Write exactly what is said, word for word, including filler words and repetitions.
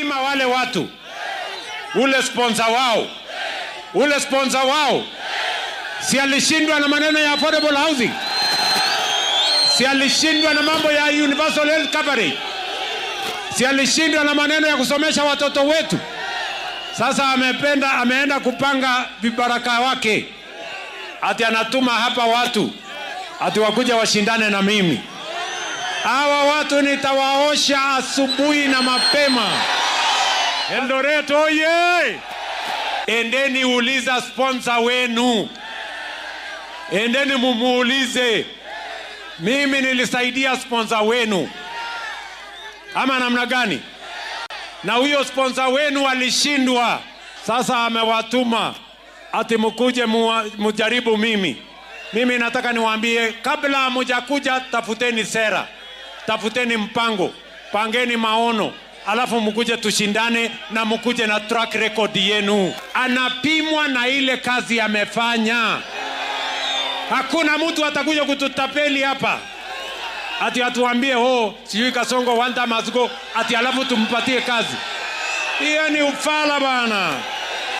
Mlima wale watu, ule sponsor wao, ule sponsor wao, si alishindwa na maneno ya affordable housing? Si alishindwa na mambo ya universal health coverage? Si alishindwa na maneno ya kusomesha watoto wetu? Sasa amependa, ameenda kupanga vibaraka wake, ati anatuma hapa watu ati wakuja washindane na mimi. Hawa watu nitawaosha asubuhi na mapema. Eldoret oye! Endeni uliza sponsor wenu, endeni mumuulize, mimi nilisaidia sponsor wenu ama namna gani? Na huyo sponsor wenu alishindwa, sasa amewatuma ati mkuje mujaribu mimi. Mimi nataka niwaambie, kabla mujakuja, tafuteni sera, tafuteni mpango, pangeni maono, alafu mkuje tushindane na mkuje na track record yenu. Anapimwa na ile kazi amefanya. Hakuna mtu atakuja kututapeli hapa ati atuambie oh sijui Kasongo one time ago ati alafu tumpatie kazi. Hiyo ni ufala bana.